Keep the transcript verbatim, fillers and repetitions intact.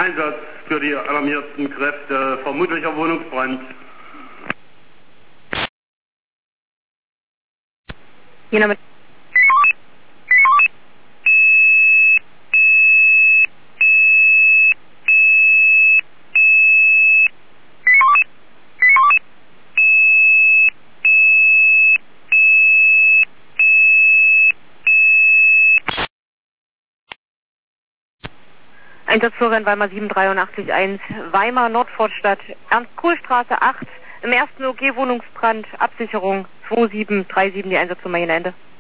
Einsatz für die alarmierten Kräfte, vermutlicher Wohnungsbrand. Jena mit Einsatzführer in Weimar sieben drei acht eins, Weimar Nordfortstadt, Ernst-Kohl-Straße acht, im ersten O G Wohnungsbrand, Absicherung zwei sieben drei sieben, die Einsatznummer Jena Ende.